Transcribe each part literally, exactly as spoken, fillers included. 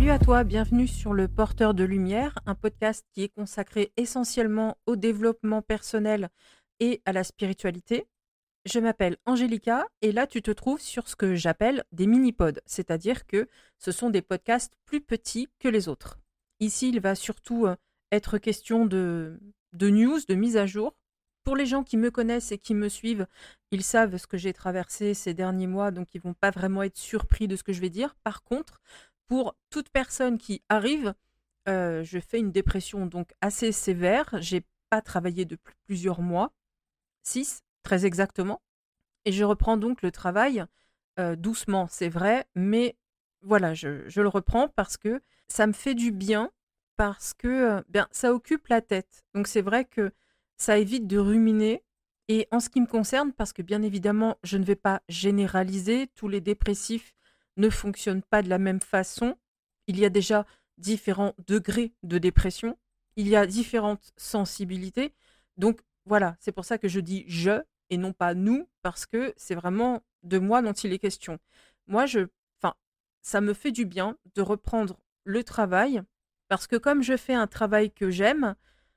Salut à toi, bienvenue sur Le Porteur de Lumière, un podcast qui est consacré essentiellement au développement personnel et à la spiritualité. Je m'appelle Angélica et là tu te trouves sur ce que j'appelle des mini-pods, c'est-à-dire que ce sont des podcasts plus petits que les autres. Ici, il va surtout euh, être question de, de news, de mise à jour. Pour les gens qui me connaissent et qui me suivent, ils savent ce que j'ai traversé ces derniers mois, donc ils ne vont pas vraiment être surpris de ce que je vais dire. Par contre, pour toute personne qui arrive, euh, je fais une dépression donc assez sévère. J'ai pas travaillé depuis plusieurs mois, six très exactement, et je reprends donc le travail euh, doucement, c'est vrai, mais voilà, je, je le reprends parce que ça me fait du bien, parce que euh, bien, ça occupe la tête. Donc c'est vrai que ça évite de ruminer. Et en ce qui me concerne, parce que bien évidemment, je ne vais pas généraliser, tous les dépressifs ne fonctionnent pas de la même façon. Il y a déjà différents degrés de dépression, il y a différentes sensibilités. Donc voilà, c'est pour ça que je dis je et non pas nous, parce que c'est vraiment de moi dont il est question. Moi, je, enfin, ça me fait du bien de reprendre le travail, parce que comme je fais un travail que j'aime,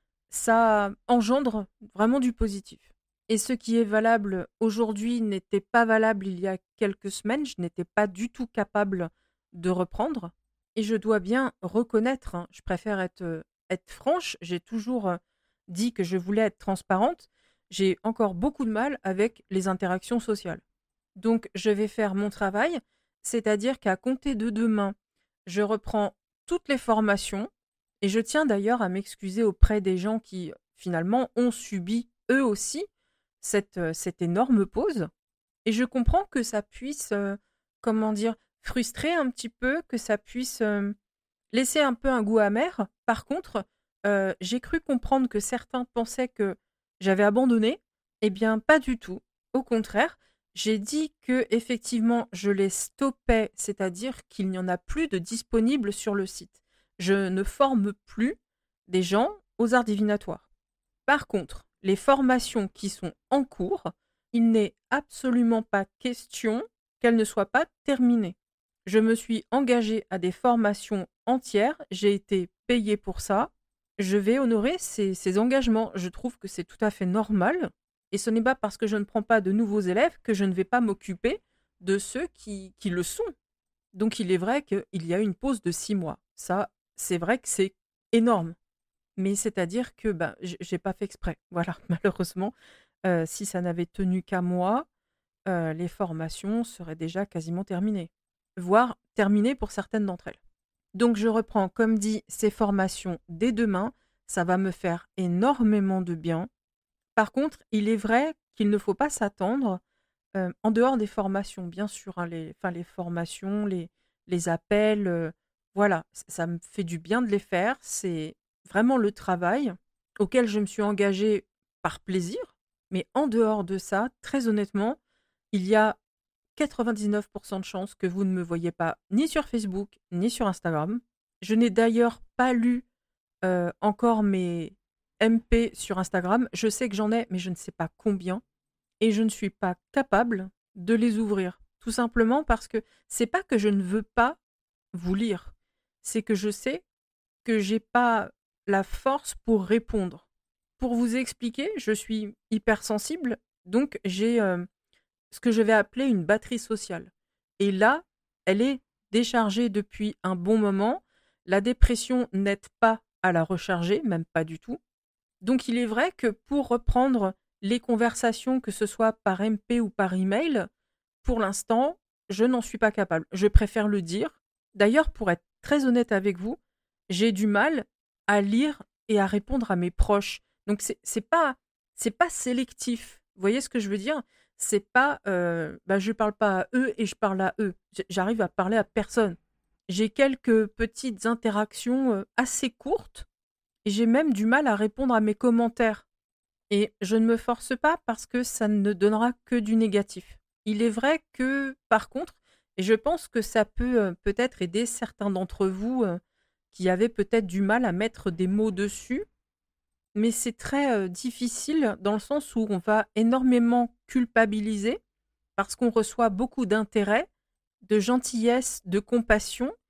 ça engendre vraiment du positif. Et ce qui est valable aujourd'hui n'était pas valable il y a quelques semaines. Je n'étais pas du tout capable de reprendre. Et je dois bien reconnaître, hein, je préfère être, euh, être franche, j'ai toujours euh, dit que je voulais être transparente. J'ai encore beaucoup de mal avec les interactions sociales. Donc, je vais faire mon travail, c'est-à-dire qu'à compter de demain, je reprends toutes les formations et je tiens d'ailleurs à m'excuser auprès des gens qui, finalement, ont subi eux aussi cette, euh, cette énorme pause. Et je comprends que ça puisse, euh, comment dire, frustrer un petit peu, que ça puisse euh, laisser un peu un goût amer. Par contre, euh, j'ai cru comprendre que certains pensaient que j'avais abandonné. Eh bien, pas du tout. Au contraire, j'ai dit que effectivement, je les stoppais, c'est-à-dire qu'il n'y en a plus de disponibles sur le site. Je ne forme plus des gens aux arts divinatoires. Par contre, les formations qui sont en cours, il n'est absolument pas question qu'elles ne soient pas terminées. Je me suis engagée à des formations entières, j'ai été payée pour ça. Je vais honorer ces, ces engagements. Je trouve que c'est tout à fait normal. Et ce n'est pas parce que je ne prends pas de nouveaux élèves que je ne vais pas m'occuper de ceux qui, qui le sont. Donc il est vrai qu'il y a une pause de six mois. Ça, c'est vrai que c'est énorme. Mais c'est-à-dire que bah, j- j'ai pas fait exprès. Voilà, malheureusement, euh, si ça n'avait tenu qu'à moi, euh, les formations seraient déjà quasiment terminées, voire terminées pour certaines d'entre elles. Donc je reprends, comme dit, ces formations dès demain. Ça va me faire énormément de bien. Par contre, il est vrai qu'il ne faut pas s'attendre, euh, en dehors des formations, bien sûr, hein, les, enfin, les formations, les, les appels, euh, voilà, c- ça me fait du bien de les faire. C'est vraiment le travail auquel je me suis engagée par plaisir. Mais en dehors de ça, très honnêtement, il y a quatre-vingt-dix-neuf pour cent de chances que vous ne me voyez pas ni sur Facebook, ni sur Instagram. Je n'ai d'ailleurs pas lu euh, encore mes M P sur Instagram. Je sais que j'en ai, mais je ne sais pas combien. Et je ne suis pas capable de les ouvrir. Tout simplement parce que c'est pas que je ne veux pas vous lire. C'est que je sais que j'ai pas la force pour répondre. Pour vous expliquer, je suis hypersensible, donc j'ai euh, ce que je vais appeler une batterie sociale. Et là, elle est déchargée depuis un bon moment. La dépression n'aide pas à la recharger, même pas du tout. Donc il est vrai que pour reprendre les conversations, que ce soit par M P ou par email, pour l'instant, je n'en suis pas capable. Je préfère le dire. D'ailleurs, pour être très honnête avec vous, j'ai du mal à lire et à répondre à mes proches. Donc c'est c'est pas c'est pas sélectif. Vous voyez ce que je veux dire? C'est pas euh, bah, je parle pas à eux et je parle à eux. J- J'arrive à parler à personne. J'ai quelques petites interactions euh, assez courtes et j'ai même du mal à répondre à mes commentaires. Et je ne me force pas parce que ça ne donnera que du négatif. Il est vrai que, par contre, et je pense que ça peut euh, peut-être aider certains d'entre vous euh, qui avaient peut-être du mal à mettre des mots dessus, mais c'est très euh, difficile dans le sens où on va énormément culpabiliser parce qu'on reçoit beaucoup d'intérêt, de gentillesse, de compassion,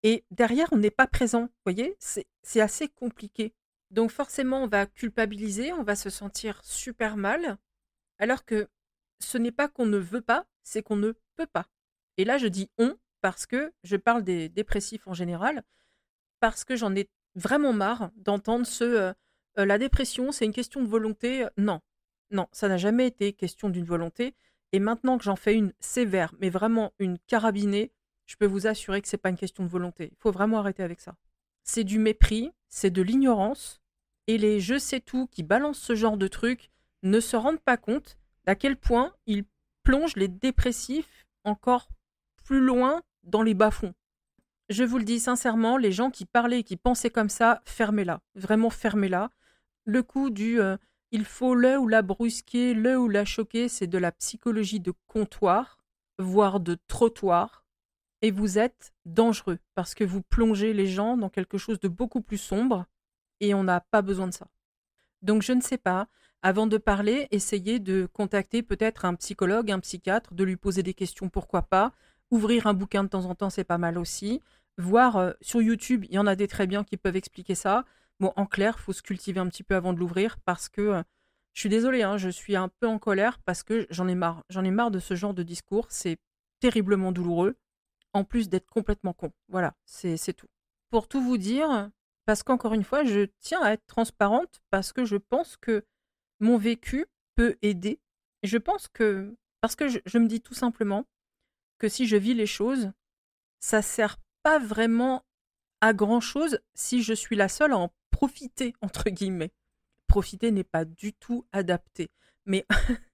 et derrière, on n'est pas présent. Vous voyez? C'est c'est assez compliqué. Donc forcément, on va culpabiliser, on va se sentir super mal, alors que ce n'est pas qu'on ne veut pas, c'est qu'on ne peut pas. Et là, je dis «on» parce que je parle des dépressifs en général, parce que j'en ai vraiment marre d'entendre ce, heu heu: «La dépression, c'est une question de volonté». Non, non, ça n'a jamais été question d'une volonté et maintenant que j'en fais une sévère, mais vraiment une carabinée, je peux vous assurer que c'est pas une question de volonté. Il faut vraiment arrêter avec ça. C'est du mépris, c'est de l'ignorance et les «je sais tout» qui balancent ce genre de trucs ne se rendent pas compte d'à quel point ils plongent les dépressifs encore plus loin dans les bas-fonds. Je vous le dis sincèrement, les gens qui parlaient et qui pensaient comme ça, fermez-la. Vraiment fermez-la. Le coup du euh, il faut le ou la brusquer, le ou la choquer, c'est de la psychologie de comptoir, voire de trottoir. Et vous êtes dangereux parce que vous plongez les gens dans quelque chose de beaucoup plus sombre et on n'a pas besoin de ça. Donc je ne sais pas, avant de parler, essayez de contacter peut-être un psychologue, un psychiatre, de lui poser des questions, pourquoi pas. Ouvrir un bouquin de temps en temps, c'est pas mal aussi. Voir euh, sur YouTube, il y en a des très bien qui peuvent expliquer ça. Bon, en clair, faut se cultiver un petit peu avant de l'ouvrir parce que euh, je suis désolée, hein, je suis un peu en colère parce que j'en ai marre. J'en ai marre de ce genre de discours. C'est terriblement douloureux, en plus d'être complètement con. Voilà, c'est c'est tout. Pour tout vous dire, parce qu'encore une fois, je tiens à être transparente parce que je pense que mon vécu peut aider. Je pense que, parce que je, je me dis tout simplement que si je vis les choses, ça sert pas vraiment à grand chose si je suis la seule à en profiter, entre guillemets. Profiter n'est pas du tout adapté. Mais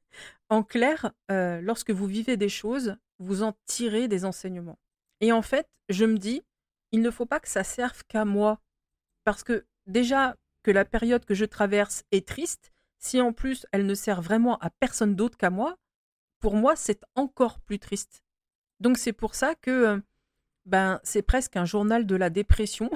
en clair, euh, lorsque vous vivez des choses, vous en tirez des enseignements. Et en fait, je me dis, il ne faut pas que ça serve qu'à moi. Parce que déjà que la période que je traverse est triste, si en plus elle ne sert vraiment à personne d'autre qu'à moi, pour moi c'est encore plus triste. Donc c'est pour ça que euh, ben c'est presque un journal de la dépression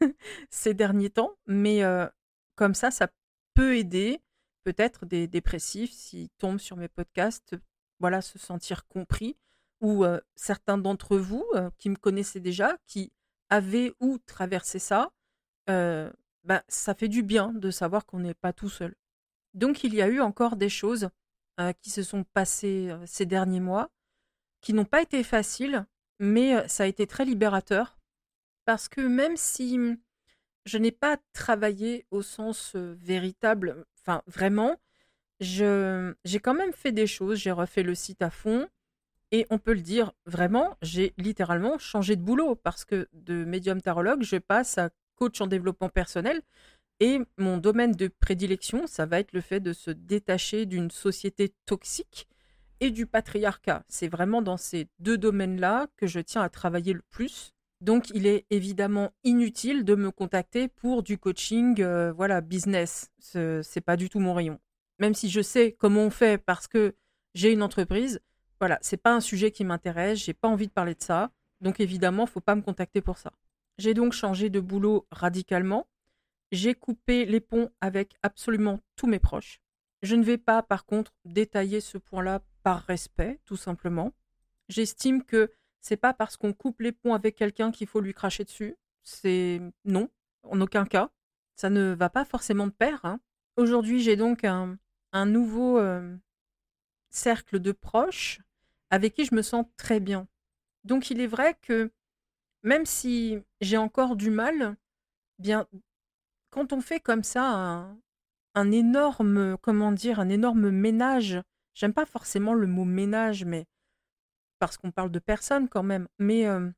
ces derniers temps, mais euh, comme ça ça peut aider peut-être des dépressifs s'ils tombent sur mes podcasts, voilà, se sentir compris ou euh, certains d'entre vous euh, qui me connaissaient déjà, qui avaient ou traversé ça, Heu, bah, ça fait du bien de savoir qu'on n'est pas tout seul. Donc il y a eu encore des choses, heu, qui se sont passées, heu, ces derniers mois, qui n'ont pas été faciles, mais heu, ça a été très libérateur parce que même si, mmh, je n'ai pas travaillé au sens, heu, véritable, enfin vraiment, je j'ai quand même fait des choses. J'ai refait le site à fond et on peut le dire vraiment, j'ai littéralement changé de boulot parce que de médium tarologue, je passe à coach en développement personnel et mon domaine de prédilection, ça va être le fait de se détacher d'une société toxique et du patriarcat. C'est vraiment dans ces deux domaines-là que je tiens à travailler le plus. Donc, il est évidemment inutile de me contacter pour du coaching, euh, voilà, business. Ce c'est pas du tout mon rayon. Même si je sais comment on fait parce que j'ai une entreprise, voilà, c'est pas un sujet qui m'intéresse. J'ai pas envie de parler de ça. Donc, évidemment, faut pas me contacter pour ça. J'ai donc changé de boulot radicalement. J'ai coupé les ponts avec absolument tous mes proches. Je ne vais pas, par contre, détailler ce point-là par respect, tout simplement. J'estime que c'est pas parce qu'on coupe les ponts avec quelqu'un qu'il faut lui cracher dessus. C'est non, en aucun cas. Ça ne va pas forcément de pair, hein. Aujourd'hui, j'ai donc un, un nouveau euh, cercle de proches avec qui je me sens très bien. Donc, il est vrai que même si j'ai encore du mal, bien quand on fait comme ça un, un énorme, comment dire, un énorme ménage, j'aime pas forcément le mot ménage, mais parce qu'on parle de personnes quand même, mais euh,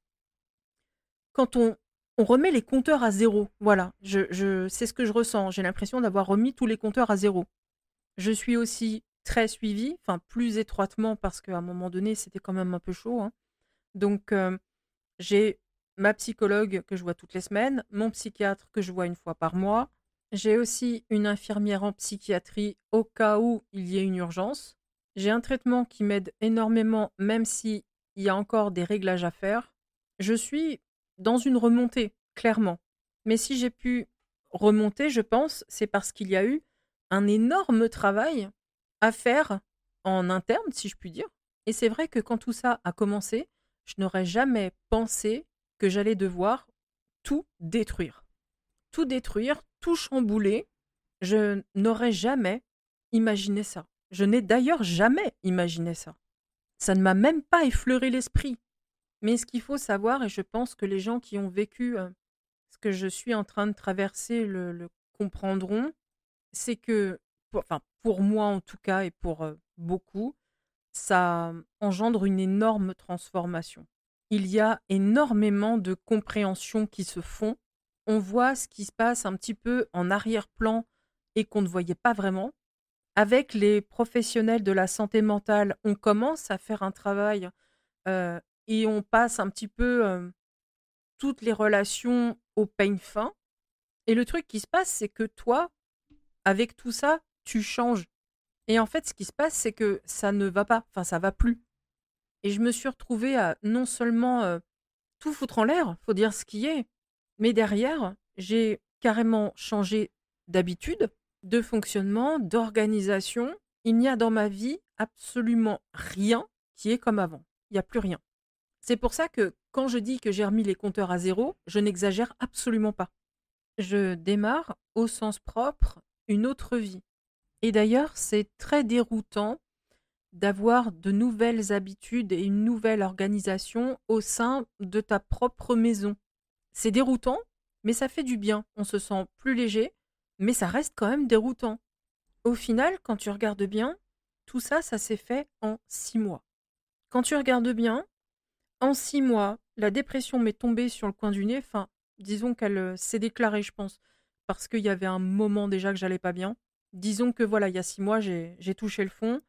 quand on, on remet les compteurs à zéro, voilà, je, je, c'est ce que je ressens. J'ai l'impression d'avoir remis tous les compteurs à zéro. Je suis aussi très suivie, enfin plus étroitement parce qu'à un moment donné, c'était quand même un peu chaud, hein. Donc, euh, j'ai ma psychologue que je vois toutes les semaines, mon psychiatre que je vois une fois par mois. J'ai aussi une infirmière en psychiatrie au cas où il y ait une urgence. J'ai un traitement qui m'aide énormément, même s'il y a encore des réglages à faire. Je suis dans une remontée, clairement. Mais si j'ai pu remonter, je pense, c'est parce qu'il y a eu un énorme travail à faire en interne, si je puis dire. Et c'est vrai que quand tout ça a commencé, je n'aurais jamais pensé que j'allais devoir tout détruire. Tout détruire, tout chambouler. Je n'aurais jamais imaginé ça. Je n'ai d'ailleurs jamais imaginé ça. Ça ne m'a même pas effleuré l'esprit. Mais ce qu'il faut savoir, et je pense que les gens qui ont vécu euh, ce que je suis en train de traverser le, le comprendront, c'est que, pour, enfin, pour moi en tout cas, et pour euh, beaucoup, ça engendre une énorme transformation. Il y a énormément de compréhensions qui se font. On voit ce qui se passe un petit peu en arrière-plan et qu'on ne voyait pas vraiment. Avec les professionnels de la santé mentale, on commence à faire un travail euh, et on passe un petit peu euh, toutes les relations au peigne fin. Et le truc qui se passe, c'est que toi, avec tout ça, tu changes. Et en fait, ce qui se passe, c'est que ça ne va pas, enfin, ça va plus. Et je me suis retrouvée à non seulement euh, tout foutre en l'air, faut dire ce qui est, mais derrière, j'ai carrément changé d'habitude, de fonctionnement, d'organisation. Il n'y a dans ma vie absolument rien qui est comme avant. Il n'y a plus rien. C'est pour ça que quand je dis que j'ai remis les compteurs à zéro, je n'exagère absolument pas. Je démarre, au sens propre, une autre vie. Et d'ailleurs, c'est très déroutant d'avoir de nouvelles habitudes et une nouvelle organisation au sein de ta propre maison. C'est déroutant, mais ça fait du bien. On se sent plus léger, mais ça reste quand même déroutant. Au final, quand tu regardes bien, tout ça, ça s'est fait en six mois. Quand tu regardes bien, en six mois, la dépression m'est tombée sur le coin du nez. Enfin, disons qu'elle euh, s'est déclarée, je pense, parce qu'il y avait un moment déjà que j'allais pas bien. Disons que voilà, il y a six mois, j'ai, j'ai touché le fond.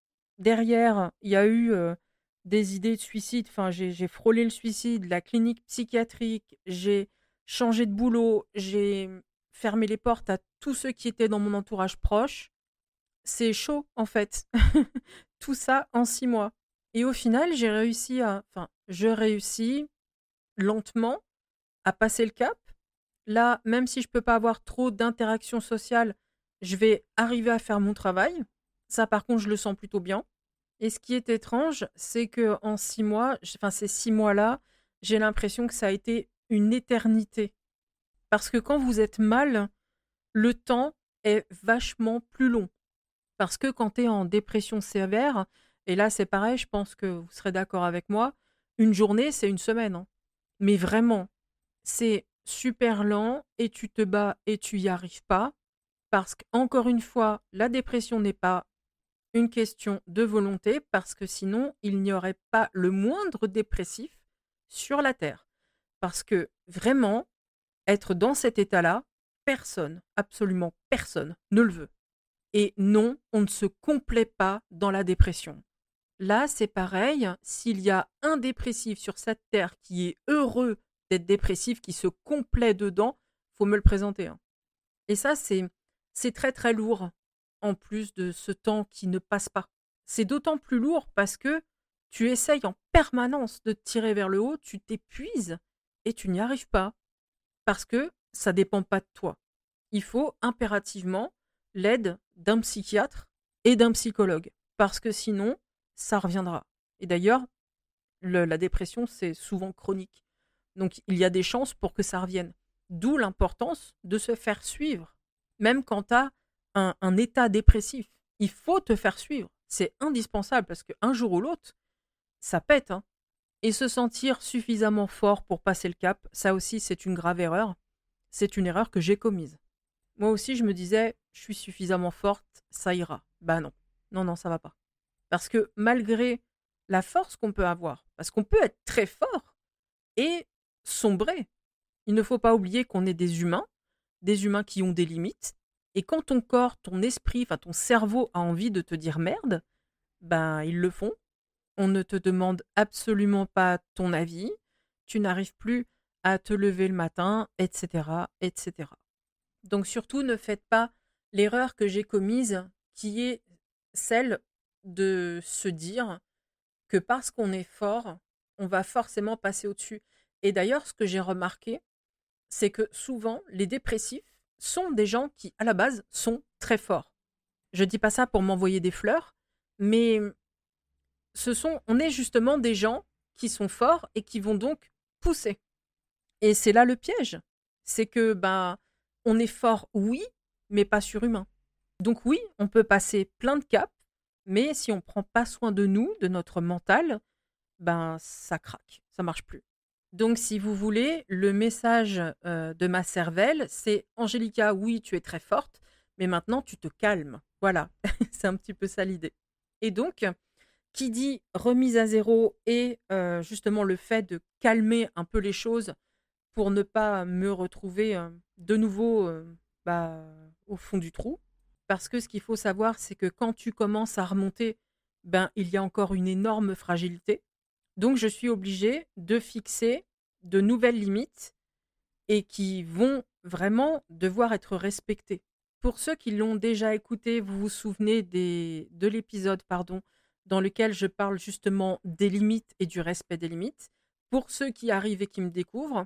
Derrière, il y a eu euh, des idées de suicide. Enfin, j'ai, j'ai frôlé le suicide, la clinique psychiatrique. J'ai changé de boulot. J'ai fermé les portes à tous ceux qui étaient dans mon entourage proche. C'est chaud, en fait. Tout ça en six mois. Et au final, j'ai réussi à... Enfin, je réussis lentement à passer le cap. Là, même si je peux pas avoir trop d'interactions sociales, je vais arriver à faire mon travail. Ça, par contre, je le sens plutôt bien. Et ce qui est étrange, c'est que en six mois, j- enfin ces six mois-là, j'ai l'impression que ça a été une éternité. Parce que quand vous êtes mal, le temps est vachement plus long. Parce que quand tu es en dépression sévère, et là c'est pareil, je pense que vous serez d'accord avec moi, une journée, c'est une semaine, hein. Mais vraiment, c'est super lent et tu te bats et tu y arrives pas. Parce qu'encore une fois, la dépression n'est pas une question de volonté, parce que sinon, il n'y aurait pas le moindre dépressif sur la Terre. Parce que vraiment, être dans cet état-là, personne, absolument personne, ne le veut. Et non, on ne se complaît pas dans la dépression. Là, c'est pareil, s'il y a un dépressif sur cette terre qui est heureux d'être dépressif, qui se complaît dedans, faut me le présenter, hein. Et ça, c'est, c'est très très lourd, en plus de ce temps qui ne passe pas. C'est d'autant plus lourd parce que tu essayes en permanence de te tirer vers le haut, tu t'épuises et tu n'y arrives pas. Parce que ça dépend pas de toi. Il faut impérativement l'aide d'un psychiatre et d'un psychologue. Parce que sinon, ça reviendra. Et d'ailleurs, le- la dépression, c'est souvent chronique. Donc, il y a des chances pour que ça revienne. D'où l'importance de se faire suivre. Même quand tu as un, un état dépressif, il faut te faire suivre. C'est indispensable parce qu'un jour ou l'autre, ça pète, hein. Et se sentir suffisamment fort pour passer le cap, ça aussi, c'est une grave erreur. C'est une erreur que j'ai commise. Moi aussi, je me disais, je suis suffisamment forte, ça ira. Bah non, non, non, ça va pas. Parce que malgré la force qu'on peut avoir, parce qu'on peut être très fort et sombrer, il ne faut pas oublier qu'on est des humains, des humains qui ont des limites. Et quand ton corps, ton esprit, enfin ton cerveau a envie de te dire merde, ben ils le font. On ne te demande absolument pas ton avis. Tu n'arrives plus à te lever le matin, et cetera, et cetera. Donc surtout, ne faites pas l'erreur que j'ai commise, qui est celle de se dire que parce qu'on est fort, on va forcément passer au-dessus. Et d'ailleurs, ce que j'ai remarqué, c'est que souvent, les dépressifs sont des gens qui, à la base, sont très forts. Je dis pas ça pour m'envoyer des fleurs, mais ce sont, on est justement des gens qui sont forts et qui vont donc pousser. Et c'est là le piège. C'est que, ben, on est fort, oui, mais pas surhumain. Donc oui, on peut passer plein de caps, mais si on ne prend pas soin de nous, de notre mental, ben ça craque, ça marche plus. Donc si vous voulez, le message euh, de ma cervelle, c'est Angélica, oui, tu es très forte, mais maintenant tu te calmes. Voilà, c'est un petit peu ça l'idée. Et donc, qui dit remise à zéro et euh, justement le fait de calmer un peu les choses pour ne pas me retrouver euh, de nouveau euh, bah, au fond du trou. Parce que ce qu'il faut savoir, c'est que quand tu commences à remonter, ben, il y a encore une énorme fragilité. Donc, je suis obligée de fixer de nouvelles limites et qui vont vraiment devoir être respectées. Pour ceux qui l'ont déjà écouté, vous vous souvenez des, de l'épisode pardon, dans lequel je parle justement des limites et du respect des limites. Pour ceux qui arrivent et qui me découvrent,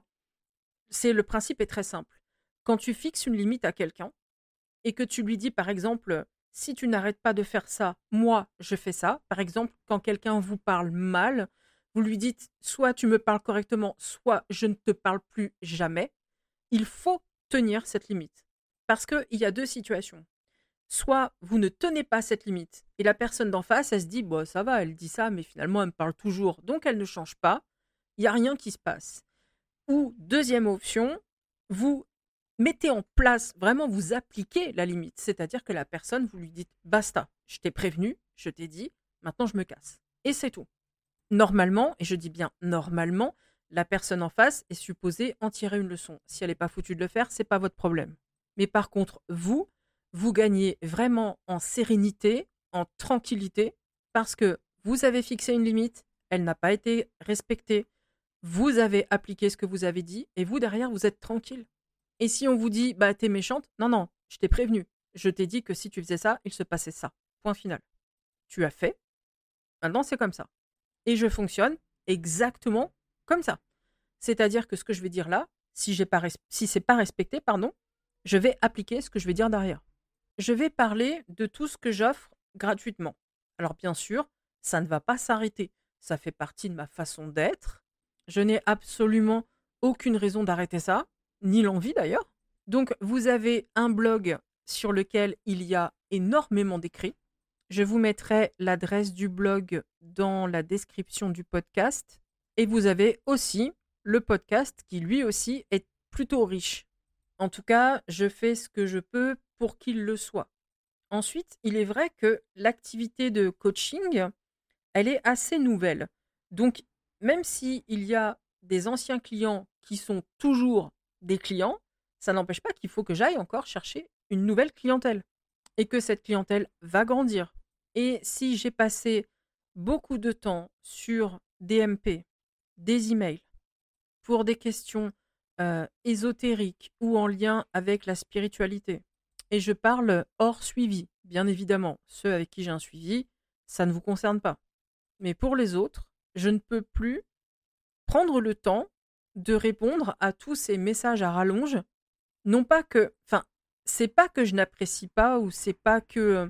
c'est le principe est très simple. Quand tu fixes une limite à quelqu'un et que tu lui dis, par exemple, si tu n'arrêtes pas de faire ça, moi, je fais ça. Par exemple, quand quelqu'un vous parle mal, vous lui dites, soit tu me parles correctement, soit je ne te parle plus jamais. Il faut tenir cette limite. Parce qu'il y a deux situations. Soit vous ne tenez pas cette limite et la personne d'en face, elle se dit, bon, ça va, elle dit ça, mais finalement, elle me parle toujours, donc elle ne change pas. Il n'y a rien qui se passe. Ou deuxième option, vous mettez en place, vraiment vous appliquez la limite. C'est-à-dire que la personne, vous lui dites basta, je t'ai prévenu, je t'ai dit, maintenant je me casse. Et c'est tout. Normalement, et je dis bien normalement, la personne en face est supposée en tirer une leçon. Si elle n'est pas foutue de le faire, c'est pas votre problème. Mais par contre, vous, vous gagnez vraiment en sérénité, en tranquillité, parce que vous avez fixé une limite, elle n'a pas été respectée, vous avez appliqué ce que vous avez dit et vous, derrière, vous êtes tranquille. Et si on vous dit, bah, t'es méchante, non, non, je t'ai prévenu. Je t'ai dit que si tu faisais ça, il se passait ça. Point final. Tu as fait. Maintenant, c'est comme ça. Et je fonctionne exactement comme ça. C'est-à-dire que ce que je vais dire là, si j'ai pas res- si c'est pas respecté, pardon, je vais appliquer ce que je vais dire derrière. Je vais parler de tout ce que j'offre gratuitement. Alors bien sûr, ça ne va pas s'arrêter. Ça fait partie de ma façon d'être. Je n'ai absolument aucune raison d'arrêter ça, ni l'envie d'ailleurs. Donc vous avez un blog sur lequel il y a énormément d'écrits. Je vous mettrai l'adresse du blog dans la description du podcast. Et vous avez aussi le podcast qui lui aussi est plutôt riche. En tout cas, je fais ce que je peux pour qu'il le soit. Ensuite, il est vrai que l'activité de coaching, elle est assez nouvelle. Donc, même s'il y a des anciens clients qui sont toujours des clients, ça n'empêche pas qu'il faut que j'aille encore chercher une nouvelle clientèle et que cette clientèle va grandir. Et si j'ai passé beaucoup de temps sur des M P, des emails, pour des questions euh, ésotériques ou en lien avec la spiritualité, et je parle hors suivi, bien évidemment, ceux avec qui j'ai un suivi, ça ne vous concerne pas. Mais pour les autres, je ne peux plus prendre le temps de répondre à tous ces messages à rallonge. Non pas que, enfin, c'est pas que je n'apprécie pas ou c'est pas que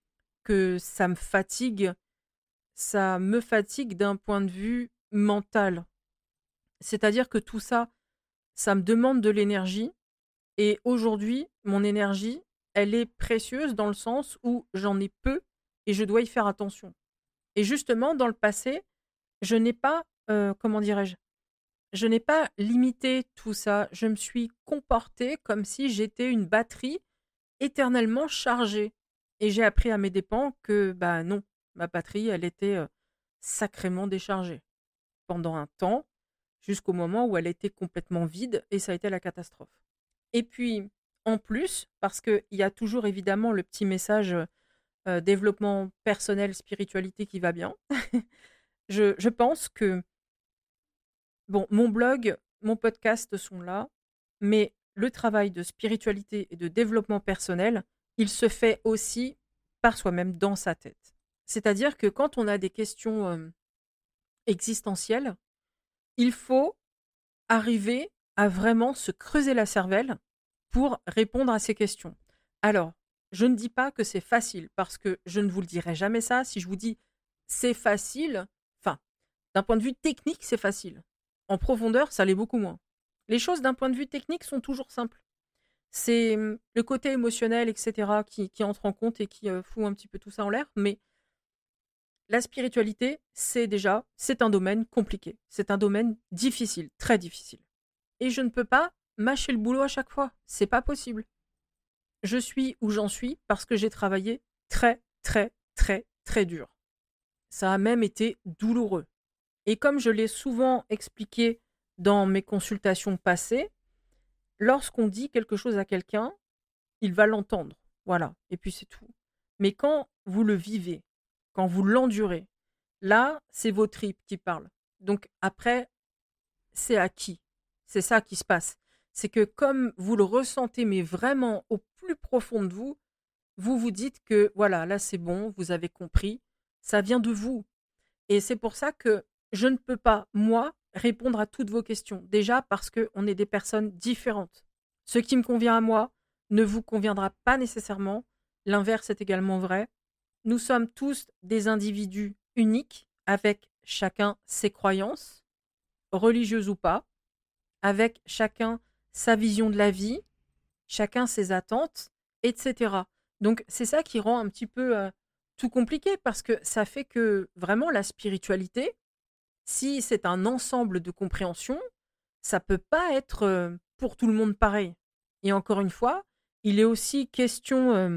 que ça me fatigue, ça me fatigue d'un point de vue mental. C'est-à-dire que tout ça, ça me demande de l'énergie et aujourd'hui, mon énergie, elle est précieuse dans le sens où j'en ai peu et je dois y faire attention. Et justement, dans le passé, je n'ai pas, euh, comment dirais-je, je n'ai pas limité tout ça. Je me suis comportée comme si j'étais une batterie éternellement chargée. Et j'ai appris à mes dépens que, bah non, ma batterie, elle était euh, sacrément déchargée pendant un temps, jusqu'au moment où elle était complètement vide et ça a été la catastrophe. Et puis, en plus, parce qu'il y a toujours évidemment le petit message euh, développement personnel, spiritualité qui va bien, je, je pense que bon, mon blog, mon podcast sont là, mais le travail de spiritualité et de développement personnel, il se fait aussi par soi-même dans sa tête. C'est-à-dire que quand on a des questions euh, existentielles, il faut arriver à vraiment se creuser la cervelle pour répondre à ces questions. Alors, je ne dis pas que c'est facile, parce que je ne vous le dirai jamais ça. Si je vous dis c'est facile, enfin, d'un point de vue technique, c'est facile. En profondeur, ça l'est beaucoup moins. Les choses d'un point de vue technique sont toujours simples. C'est hum, le côté émotionnel, et cetera, qui, qui entre en compte et qui euh, fout un petit peu tout ça en l'air. Mais la spiritualité, c'est déjà, c'est un domaine compliqué. C'est un domaine difficile, très difficile. Et je ne peux pas mâcher le boulot à chaque fois. C'est pas possible. Je suis où j'en suis parce que j'ai travaillé très, très, très, très dur. Ça a même été douloureux. Et comme je l'ai souvent expliqué dans mes consultations passées, lorsqu'on dit quelque chose à quelqu'un, il va l'entendre. Voilà. Et puis c'est tout. Mais quand vous le vivez, quand vous l'endurez, là, c'est vos tripes qui parlent. Donc après, c'est acquis. C'est ça qui se passe. C'est que comme vous le ressentez, mais vraiment au plus profond de vous, vous vous dites que voilà, là c'est bon, vous avez compris, ça vient de vous. Et c'est pour ça que je ne peux pas, moi, répondre à toutes vos questions. Déjà parce qu'on est des personnes différentes. Ce qui me convient à moi ne vous conviendra pas nécessairement. L'inverse est également vrai. Nous sommes tous des individus uniques, avec chacun ses croyances, religieuses ou pas, avec chacun sa vision de la vie, chacun ses attentes, et cetera. Donc c'est ça qui rend un petit peu euh, tout compliqué parce que ça fait que vraiment la spiritualité, si c'est un ensemble de compréhension, ça peut pas être euh, pour tout le monde pareil. Et encore une fois, il est aussi question euh,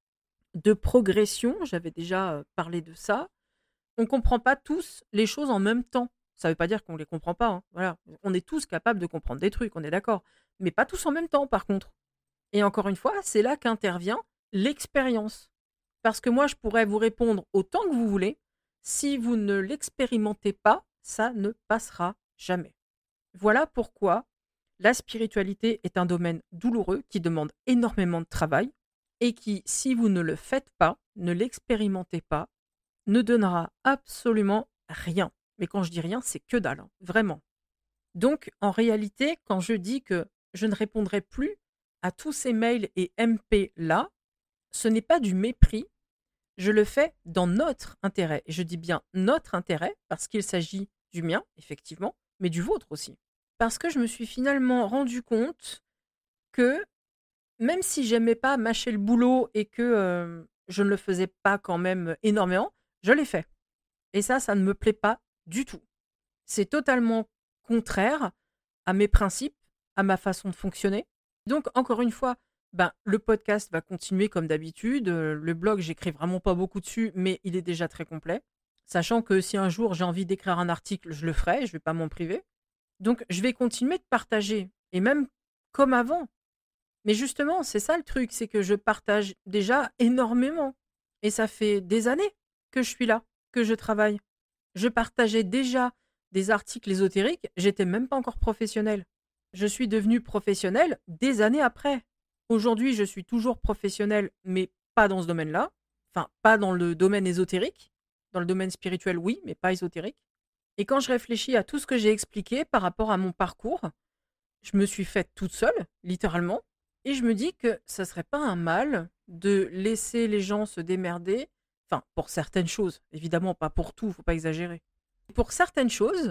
de progression. J'avais déjà euh, parlé de ça. On ne comprend pas tous les choses en même temps. Ça ne veut pas dire qu'on ne les comprend pas, hein. Voilà. On est tous capables de comprendre des trucs, on est d'accord. Mais pas tous en même temps, par contre. Et encore une fois, c'est là qu'intervient l'expérience. Parce que moi, je pourrais vous répondre autant que vous voulez. Si vous ne l'expérimentez pas, ça ne passera jamais. Voilà pourquoi la spiritualité est un domaine douloureux qui demande énormément de travail et qui, si vous ne le faites pas, ne l'expérimentez pas, ne donnera absolument rien. Mais quand je dis rien, c'est que dalle, hein, vraiment. Donc, en réalité, quand je dis que je ne répondrai plus à tous ces mails et M P là, ce n'est pas du mépris, je le fais dans notre intérêt. Et je dis bien notre intérêt, parce qu'il s'agit du mien, effectivement, mais du vôtre aussi. Parce que je me suis finalement rendu compte que, même si j'aimais pas mâcher le boulot et que euh, je ne le faisais pas quand même énormément, je l'ai fait. Et ça, ça ne me plaît pas du tout. C'est totalement contraire à mes principes, à ma façon de fonctionner. Donc, encore une fois, ben, le podcast va continuer comme d'habitude. Euh, Le blog, j'écris vraiment pas beaucoup dessus, mais il est déjà très complet. Sachant que si un jour j'ai envie d'écrire un article, je le ferai, je vais pas m'en priver. Donc, je vais continuer de partager, et même comme avant. Mais justement, c'est ça le truc, c'est que je partage déjà énormément. Et ça fait des années que je suis là, que je travaille. Je partageais déjà des articles ésotériques, j'étais même pas encore professionnelle. Je suis devenue professionnelle des années après. Aujourd'hui, je suis toujours professionnelle, mais pas dans ce domaine-là. Enfin, pas dans le domaine ésotérique. Dans le domaine spirituel, oui, mais pas ésotérique. Et quand je réfléchis à tout ce que j'ai expliqué par rapport à mon parcours, je me suis faite toute seule, littéralement. Et je me dis que ça serait pas un mal de laisser les gens se démerder. Enfin, pour certaines choses. Évidemment, pas pour tout, faut pas exagérer. Pour certaines choses,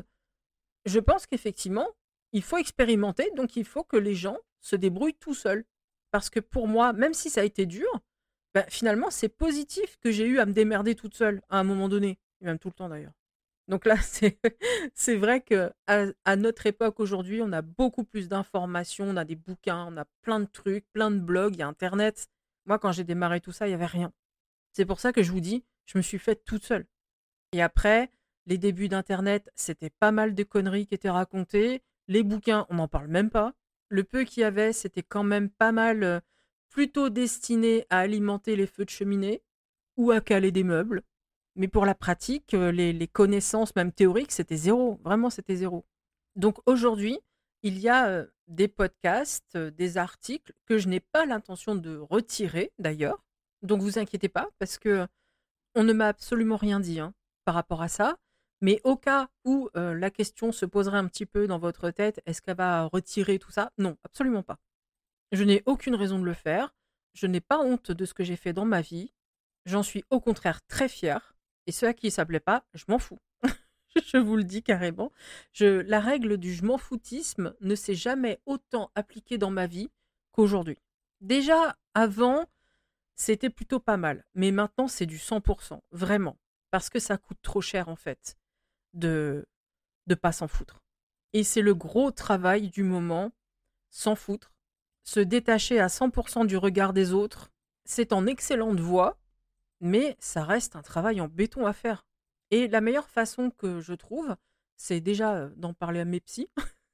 je pense qu'effectivement, il faut expérimenter, donc il faut que les gens se débrouillent tout seuls. Parce que pour moi, même si ça a été dur, bah, finalement, c'est positif que j'ai eu à me démerder toute seule à un moment donné, et même tout le temps d'ailleurs. Donc là, c'est c'est vrai que à, à notre époque aujourd'hui, on a beaucoup plus d'informations, on a des bouquins, on a plein de trucs, plein de blogs, il y a Internet. Moi, quand j'ai démarré tout ça, il n'y avait rien. C'est pour ça que je vous dis, je me suis faite toute seule. Et après, les débuts d'Internet, c'était pas mal de conneries qui étaient racontées. Les bouquins, on n'en parle même pas. Le peu qu'il y avait, c'était quand même pas mal euh, plutôt destiné à alimenter les feux de cheminée ou à caler des meubles. Mais pour la pratique, euh, les, les connaissances, même théoriques, c'était zéro. Vraiment, c'était zéro. Donc aujourd'hui, il y a euh, des podcasts, euh, des articles que je n'ai pas l'intention de retirer d'ailleurs. Donc vous inquiétez pas, parce que on ne m'a absolument rien dit hein, par rapport à ça. Mais au cas où euh, la question se poserait un petit peu dans votre tête, est-ce qu'elle va retirer tout ça? Non, absolument pas. Je n'ai aucune raison de le faire. Je n'ai pas honte de ce que j'ai fait dans ma vie. J'en suis au contraire très fière. Et ceux à qui ça plaît pas, je m'en fous. Je vous le dis carrément. Je la règle du je m'en foutisme ne s'est jamais autant appliquée dans ma vie qu'aujourd'hui. Déjà, avant, c'était plutôt pas mal, mais maintenant, c'est du cent pour cent, vraiment, parce que ça coûte trop cher, en fait, de de pas s'en foutre. Et c'est le gros travail du moment, s'en foutre, se détacher à cent pour cent du regard des autres. C'est en excellente voie, mais ça reste un travail en béton à faire. Et la meilleure façon que je trouve, c'est déjà euh, d'en parler à mes psys,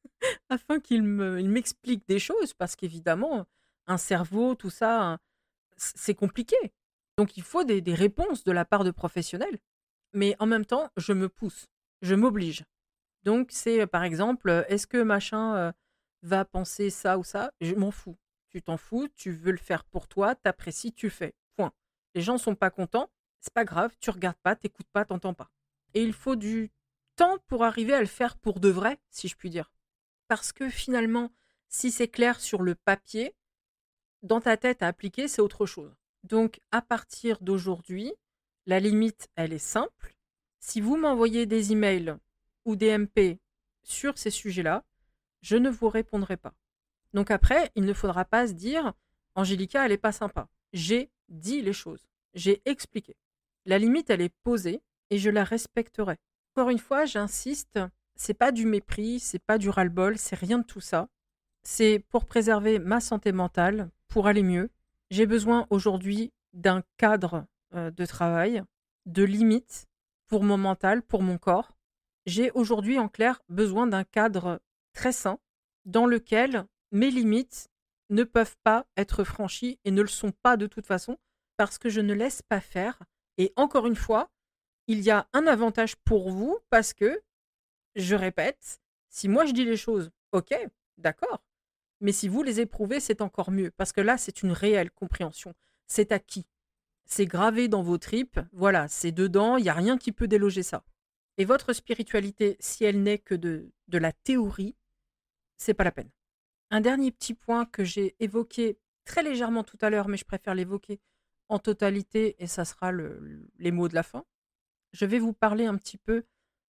afin qu'ils me, ils m'expliquent des choses, parce qu'évidemment, un cerveau, tout ça, un- c- c'est compliqué. Donc il faut des, des réponses de la part de professionnels. Mais en même temps, je me pousse, je m'oblige. Donc c'est, euh, par exemple, euh, est-ce que machin euh, va penser ça ou ça? Je m'en fous. Tu t'en fous, tu veux le faire pour toi, t'apprécies, tu fais. Point. Les gens sont pas contents, c'est pas grave, tu regardes pas, t'écoutes pas, t'entends pas. Et il faut du temps pour arriver à le faire pour de vrai, si je puis dire. Parce que finalement, si c'est clair sur le papier, dans ta tête à appliquer, c'est autre chose. Donc, à partir d'aujourd'hui, la limite, elle est simple. Si vous m'envoyez des emails ou des M P sur ces sujets-là, je ne vous répondrai pas. Donc après, il ne faudra pas se dire Angélica, elle est pas sympa. J'ai dit les choses. J'ai expliqué. La limite, elle est posée et je la respecterai. Encore une fois, j'insiste, c'est pas du mépris, c'est pas du ras-le-bol, c'est rien de tout ça. C'est pour préserver ma santé mentale, pour aller mieux. J'ai besoin aujourd'hui d'un cadre euh, de travail, de limites pour mon mental, pour mon corps. J'ai aujourd'hui, en clair, besoin d'un cadre très sain dans lequel mes limites ne peuvent pas être franchies et ne le sont pas de toute façon parce que je ne laisse pas faire. Et encore une fois, il y a un avantage pour vous parce que, je répète, si moi je dis les choses, ok, d'accord, mais si vous les éprouvez, c'est encore mieux, parce que là, c'est une réelle compréhension. C'est acquis. C'est gravé dans vos tripes. Voilà, c'est dedans. Il n'y a rien qui peut déloger ça. Et votre spiritualité, si elle n'est que de, de la théorie, c'est pas la peine. Un dernier petit point que j'ai évoqué très légèrement tout à l'heure, mais je préfère l'évoquer en totalité, et ça sera le- les mots de la fin. Je vais vous parler un petit peu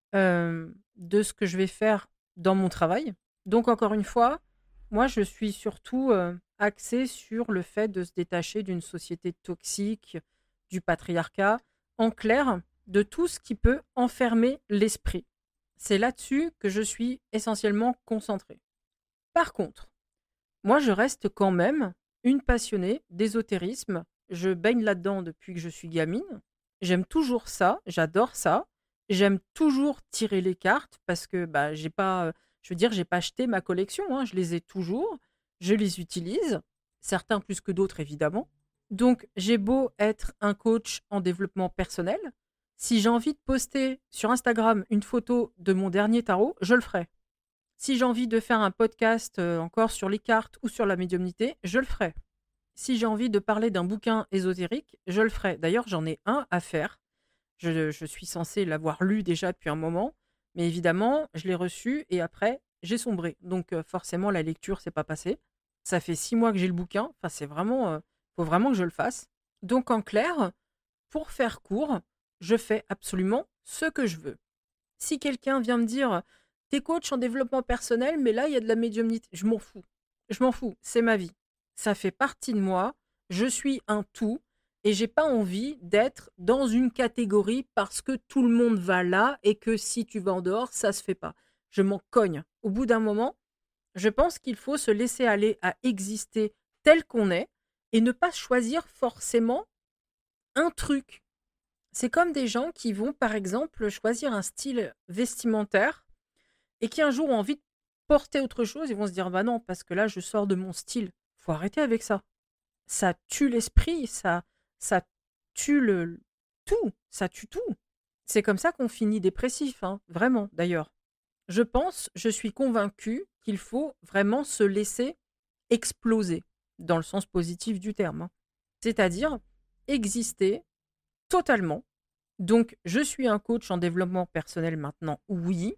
euh, de ce que je vais faire dans mon travail. Donc, encore une fois, moi, je suis surtout euh, axée sur le fait de se détacher d'une société toxique, du patriarcat, en clair, de tout ce qui peut enfermer l'esprit. C'est là-dessus que je suis essentiellement concentrée. Par contre, moi, je reste quand même une passionnée d'ésotérisme. Je baigne là-dedans depuis que je suis gamine. J'aime toujours ça, j'adore ça. J'aime toujours tirer les cartes parce que bah j'ai pas, euh, je veux dire, j'ai pas acheté ma collection, hein, je les ai toujours, je les utilise, certains plus que d'autres évidemment. Donc j'ai beau être un coach en développement personnel, si j'ai envie de poster sur Instagram une photo de mon dernier tarot, je le ferai. Si j'ai envie de faire un podcast euh, encore sur les cartes ou sur la médiumnité, je le ferai. Si j'ai envie de parler d'un bouquin ésotérique, je le ferai. D'ailleurs, j'en ai un à faire. Je, je suis censée l'avoir lu déjà depuis un moment, mais évidemment, je l'ai reçu et après, j'ai sombré. Donc euh, forcément, la lecture s'est pas passée. Ça fait six mois que j'ai le bouquin. Enfin, c'est vraiment, euh, faut vraiment que je le fasse. Donc en clair, pour faire court, je fais absolument ce que je veux. Si quelqu'un vient me dire, t'es coach en développement personnel, mais là, il y a de la médiumnité, je m'en fous. Je m'en fous, c'est ma vie. Ça fait partie de moi, je suis un tout, et j'ai pas envie d'être dans une catégorie parce que tout le monde va là et que si tu vas en dehors, ça se fait pas. Je m'en cogne. Au bout d'un moment, je pense qu'il faut se laisser aller à exister tel qu'on est et ne pas choisir forcément un truc. C'est comme des gens qui vont, par exemple, choisir un style vestimentaire et qui un jour ont envie de porter autre chose, ils vont se dire bah non, parce que là, je sors de mon style. Faut arrêter avec ça. Ça tue l'esprit, ça, ça tue le tout, ça tue tout. C'est comme ça qu'on finit dépressif, hein, vraiment, d'ailleurs. Je pense, je suis convaincue qu'il faut vraiment se laisser exploser, dans le sens positif du terme, hein. C'est-à-dire exister totalement. Donc, je suis un coach en développement personnel maintenant, oui.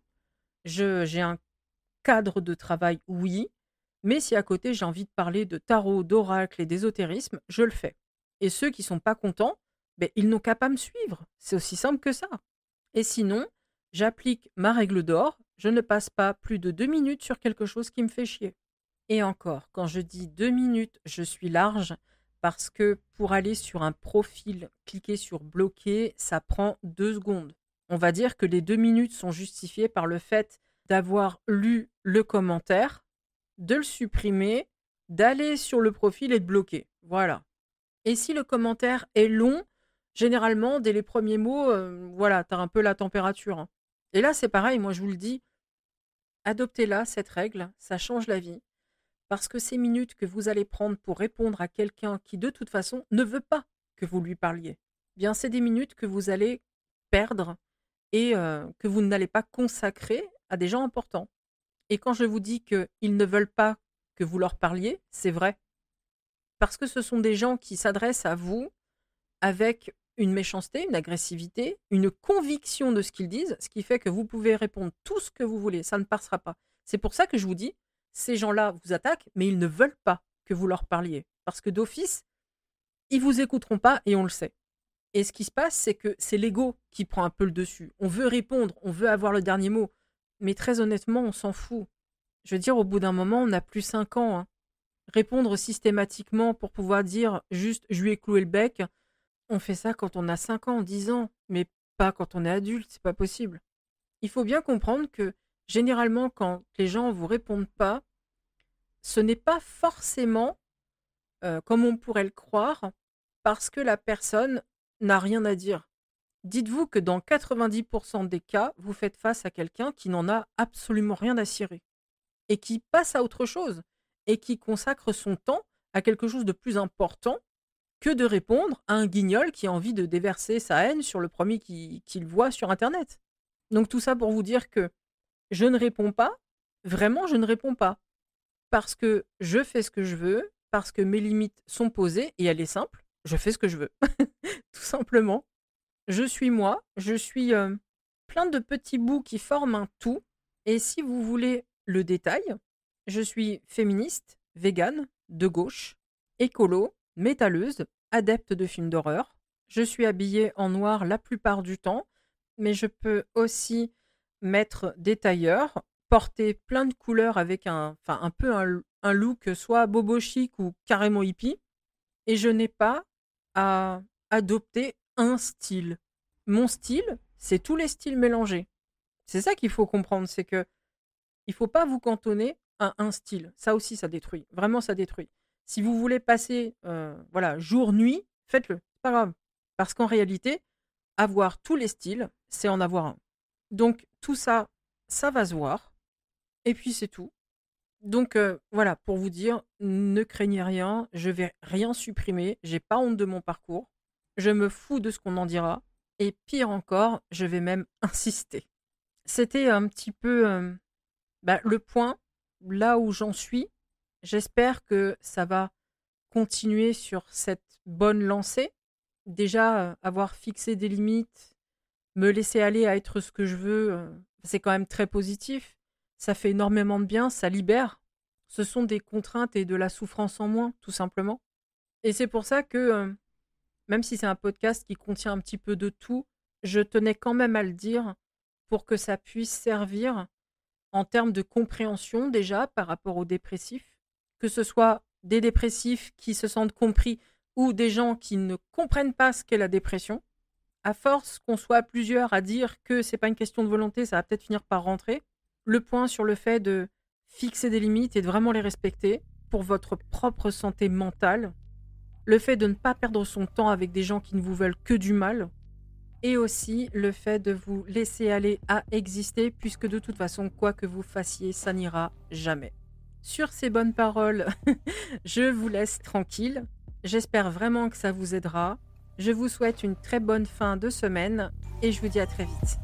Je, j'ai un cadre de travail, oui. Mais si à côté j'ai envie de parler de tarot, d'oracle et d'ésotérisme, je le fais. Et ceux qui sont pas contents, ben, ils n'ont qu'à pas me suivre. C'est aussi simple que ça. Et sinon, J'applique ma règle d'or, je ne passe pas plus de deux minutes sur quelque chose qui me fait chier. Et encore, quand je dis deux minutes, je suis large parce que pour aller sur un profil, cliquer sur bloquer, ça prend deux secondes. On va dire que les deux minutes sont justifiées par le fait d'avoir lu le commentaire, de le supprimer, d'aller sur le profil et de bloquer. Voilà. Et si le commentaire est long, généralement, dès les premiers mots, euh, voilà, tu as un peu la température. hein. Et là, c'est pareil, moi je vous le dis, adoptez-la, cette règle, ça change la vie. Parce que ces minutes que vous allez prendre pour répondre à quelqu'un qui, de toute façon, ne veut pas que vous lui parliez, bien, c'est des minutes que vous allez perdre et euh, que vous n'allez pas consacrer à des gens importants. Et quand je vous dis qu'ils ne veulent pas que vous leur parliez, c'est vrai. Parce que ce sont des gens qui s'adressent à vous avec une méchanceté, une agressivité, une conviction de ce qu'ils disent, ce qui fait que vous pouvez répondre tout ce que vous voulez, ça ne passera pas. C'est pour ça que je vous dis, ces gens-là vous attaquent, mais ils ne veulent pas que vous leur parliez. Parce que d'office, ils vous écouteront pas et on le sait. Et ce qui se passe, c'est que c'est l'ego qui prend un peu le dessus. On veut répondre, on veut avoir le dernier mot. Mais très honnêtement, on s'en fout. Je veux dire, au bout d'un moment, on n'a plus cinq ans. hein. Répondre systématiquement pour pouvoir dire juste « je lui ai cloué le bec », on fait ça quand on a cinq ans, dix ans, mais pas quand on est adulte, c'est pas possible. Il faut bien comprendre que généralement, quand les gens vous répondent pas, ce n'est pas forcément, euh, comme on pourrait le croire, parce que la personne n'a rien à dire. Dites-vous que dans quatre-vingt-dix pour cent des cas, vous faites face à quelqu'un qui n'en a absolument rien à cirer et qui passe à autre chose et qui consacre son temps à quelque chose de plus important que de répondre à un guignol qui a envie de déverser sa haine sur le premier qui- qu'il voit sur Internet. Donc tout ça pour vous dire que je ne réponds pas, vraiment je ne réponds pas, parce que je fais ce que je veux, parce que mes limites sont posées, et elle est simple, je fais ce que je veux, tout simplement. Je suis moi, je suis euh, plein de petits bouts qui forment un tout, et si vous voulez le détail, je suis féministe, végane, de gauche, écolo, métalleuse, adepte de films d'horreur. Je suis habillée en noir la plupart du temps, mais je peux aussi mettre des tailleurs, porter plein de couleurs avec un, enfin, un peu un, un look soit bobo chic ou carrément hippie, et je n'ai pas à adopter un style. Mon style, c'est tous les styles mélangés. C'est ça qu'il faut comprendre, c'est que il faut pas vous cantonner à un style. Ça aussi, ça détruit. Vraiment, ça détruit. Si vous voulez passer, euh, voilà, jour-nuit, faites-le. C'est pas grave. Parce qu'en réalité, avoir tous les styles, c'est en avoir un. Donc, tout ça, ça va se voir. Et puis, c'est tout. Donc, euh, voilà, pour vous dire, ne craignez rien. Je vais rien supprimer. J'ai pas honte de mon parcours. Je me fous de ce qu'on en dira. Et pire encore, je vais même insister. C'était un petit peu euh, bah, le point, là où j'en suis. J'espère que ça va continuer sur cette bonne lancée. Déjà, euh, avoir fixé des limites, me laisser aller à être ce que je veux, euh, c'est quand même très positif. Ça fait énormément de bien, ça libère. Ce sont des contraintes et de la souffrance en moins, tout simplement. Et c'est pour ça que, euh, même si c'est un podcast qui contient un petit peu de tout, je tenais quand même à le dire pour que ça puisse servir en termes de compréhension déjà par rapport aux dépressifs, que ce soit des dépressifs qui se sentent compris ou des gens qui ne comprennent pas ce qu'est la dépression. À force qu'on soit plusieurs à dire que c'est pas une question de volonté, ça va peut-être finir par rentrer. Le point sur le fait de fixer des limites et de vraiment les respecter pour votre propre santé mentale. Le fait de ne pas perdre son temps avec des gens qui ne vous veulent que du mal. Et aussi le fait de vous laisser aller à exister, puisque de toute façon, quoi que vous fassiez, ça n'ira jamais. Sur ces bonnes paroles, je vous laisse tranquille. J'espère vraiment que ça vous aidera. Je vous souhaite une très bonne fin de semaine et je vous dis à très vite.